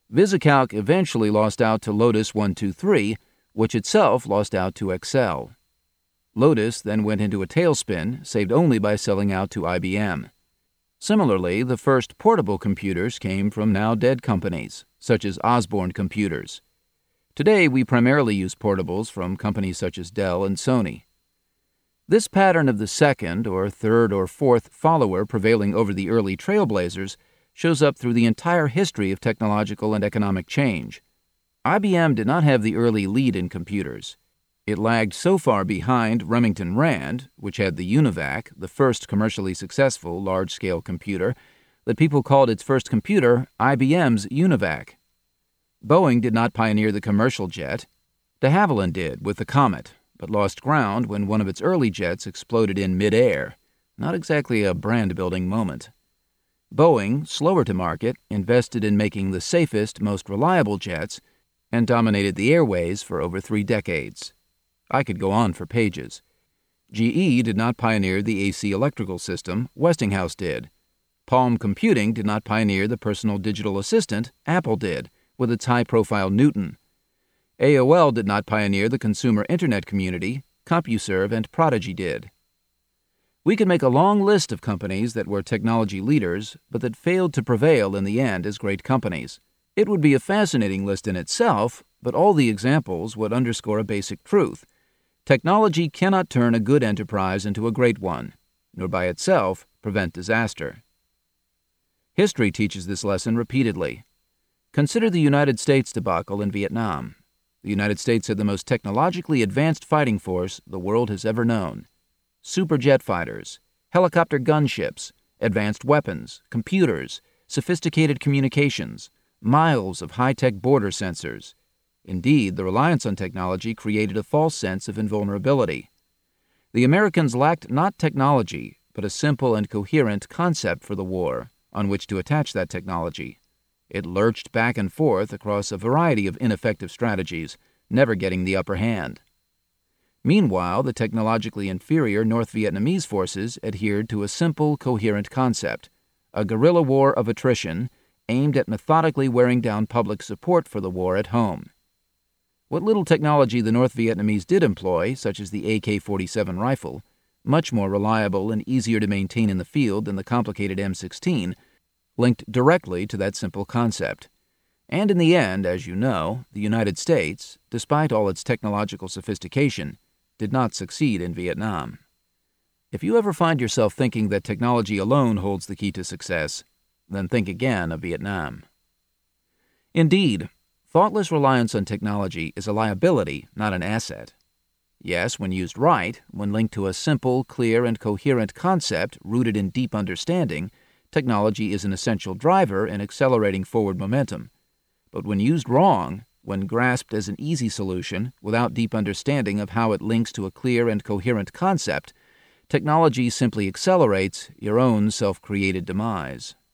VisiCalc eventually lost out to Lotus 1-2-3, which itself lost out to Excel. Lotus then went into a tailspin, saved only by selling out to IBM. Similarly, the first portable computers came from now-dead companies, such as Osborne Computers. Today, we primarily use portables from companies such as Dell and Sony. This pattern of the second or third or fourth follower prevailing over the early trailblazers shows up through the entire history of technological and economic change. IBM did not have the early lead in computers. It lagged so far behind Remington Rand, which had the UNIVAC, the first commercially successful large-scale computer, that people called its first computer IBM's UNIVAC. Boeing did not pioneer the commercial jet. De Havilland did with the Comet, but lost ground when one of its early jets exploded in mid-air. Not exactly a brand-building moment. Boeing, slower to market, invested in making the safest, most reliable jets, and dominated the airways for over 3 decades. I could go on for pages. GE did not pioneer the AC electrical system, Westinghouse did. Palm Computing did not pioneer the personal digital assistant, Apple did, with its high-profile Newton. AOL did not pioneer the consumer internet community, CompuServe and Prodigy did. We could make a long list of companies that were technology leaders, but that failed to prevail in the end as great companies. It would be a fascinating list in itself, but all the examples would underscore a basic truth. Technology cannot turn a good enterprise into a great one, nor by itself prevent disaster. History teaches this lesson repeatedly. Consider the United States debacle in Vietnam. The United States had the most technologically advanced fighting force the world has ever known. Super jet fighters, helicopter gunships, advanced weapons, computers, sophisticated communications, miles of high-tech border sensors. Indeed, the reliance on technology created a false sense of invulnerability. The Americans lacked not technology, but a simple and coherent concept for the war on which to attach that technology. It lurched back and forth across a variety of ineffective strategies, never getting the upper hand. Meanwhile, the technologically inferior North Vietnamese forces adhered to a simple, coherent concept, a guerrilla war of attrition aimed at methodically wearing down public support for the war at home. What little technology the North Vietnamese did employ, such as the AK-47 rifle, much more reliable and easier to maintain in the field than the complicated M16, linked directly to that simple concept. And in the end, as you know, the United States, despite all its technological sophistication, did not succeed in Vietnam. If you ever find yourself thinking that technology alone holds the key to success, then think again of Vietnam. Indeed, thoughtless reliance on technology is a liability, not an asset. Yes, when used right, when linked to a simple, clear, and coherent concept rooted in deep understanding, technology is an essential driver in accelerating forward momentum. But when used wrong, when grasped as an easy solution without deep understanding of how it links to a clear and coherent concept, technology simply accelerates your own self-created demise.